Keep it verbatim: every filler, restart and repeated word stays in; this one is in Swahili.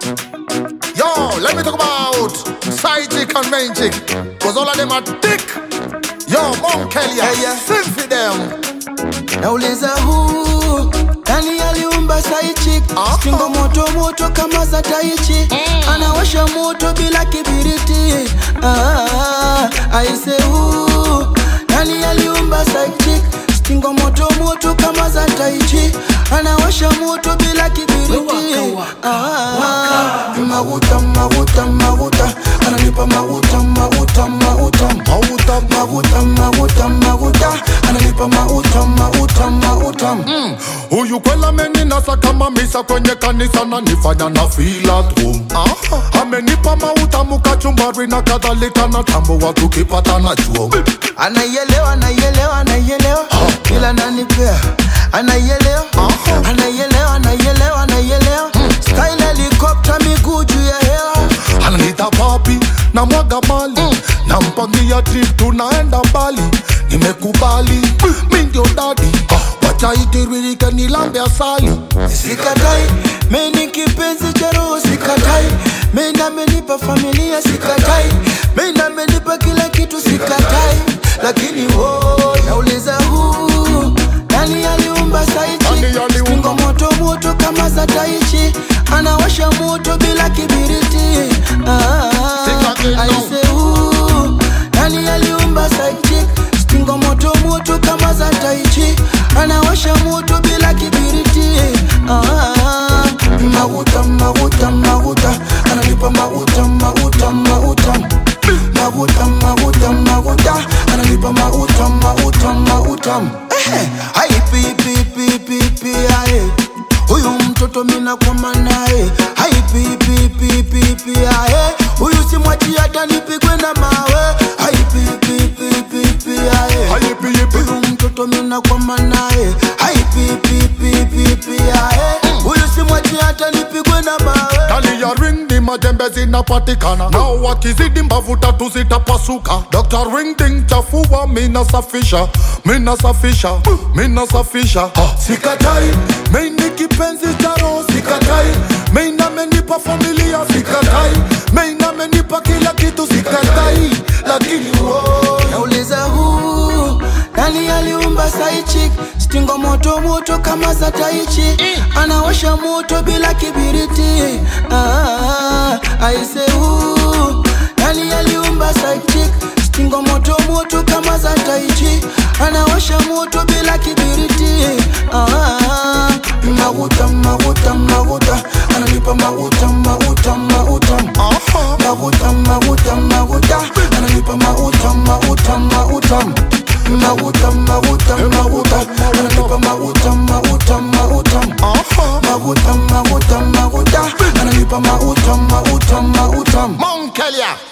Yo, let me talk about side chick and main chick, cause all of them are thick. Yo, Mount Kelly, Hey, yeah. sing for them. Nauliza huu nani aliumba saichi? Aha. Stingo moto moto kama za taichi. Anawasha moto bila kibiriti. Ah, aise huu nani aliumba saichi? Stingo moto moto kama za taichi. Anawasha moto bila kibiriti. Ah, maguta maguta maguta ananipa maguta maguta maguta Mauta, maguta maguta maguta ananipa maguta maguta maguta. mm. Huyu kwela ameninasa kama misa kwenye kanisa na nifanya na feel at home. Aha. Amenipa mauta mukachumbari na kadhalika na tambo wa tukipatana chuo. Anaielewa, anaielewa, anaielewa ila nanipea. Anaielewa, anaielewa, anaielewa, anaielewa style helicopter miguu juu ya hewa. Ananita papi na mwaga mali mm. na mpangia trip tunaenda mbali. Nimekubali mi ndio daddy uh. wacha itiririke nilambe asali. Sikatai, mimi kipenzi cha roho sikatai. Mimi amenipa familia sikatai. Mimi amenipa kila kitu sikatai. Lakini wo nauliza huu nani aliumba saichi? Nani aliumba? Stingo moto moto kama za taichi. Anawasha moto bila kibiriti. Ah, Sikatai, no. aise huu nani aliumba saichi? Stingo moto moto kama za taichi. Anawasha moto bila kibiriti. Ah, maguta maguta maguta ananipa maguta maguta maguta maguta maguta maguta ananipa maguta maguta maguta. Eh, hai pi pi pi pi pi aye. Huyu mtoto mina kwa manae. Hai pi pi pi pi pi aye. Huyu simwachi hata nipigwe na mawe. Hai pi pi pi pi pi aye. Ayipi, yipi. Huyu mtoto mina kwa manae. Hai pi pi pi pi pi aye. Huyu simwachi hata nipigwe na mawe. Kali ya ring ni majembe zinapatikana. Nao wakizidi mbavu tatu zitapasuka. Doctor ring ding chafua mina safisha. Mina safisha, mina safisha. Sikatai, mimi kipenzi cha roho sikatai. Mimi amenipa familia sikatai. Mimi amenipa kila kitu sikatai. Lakini oh, Nauliza huu nani aliumba saichi? Stingo moto moto kama za taichi. Anawasha moto bila kibiriti. Ah, aise huu nani aliumba saichi? Stingo moto moto kama za taichi. Anawasha moto bila kibiriti. Ah, maguta maguta maguta ananipa maguta maguta maguta aha. maguta maguta maguta ananipa maguta maguta maguta maguta maguta maguta ananipa maguta maguta maguta Aha. maguta maguta maguta ananipa maguta maguta maguta. Mount Kelly.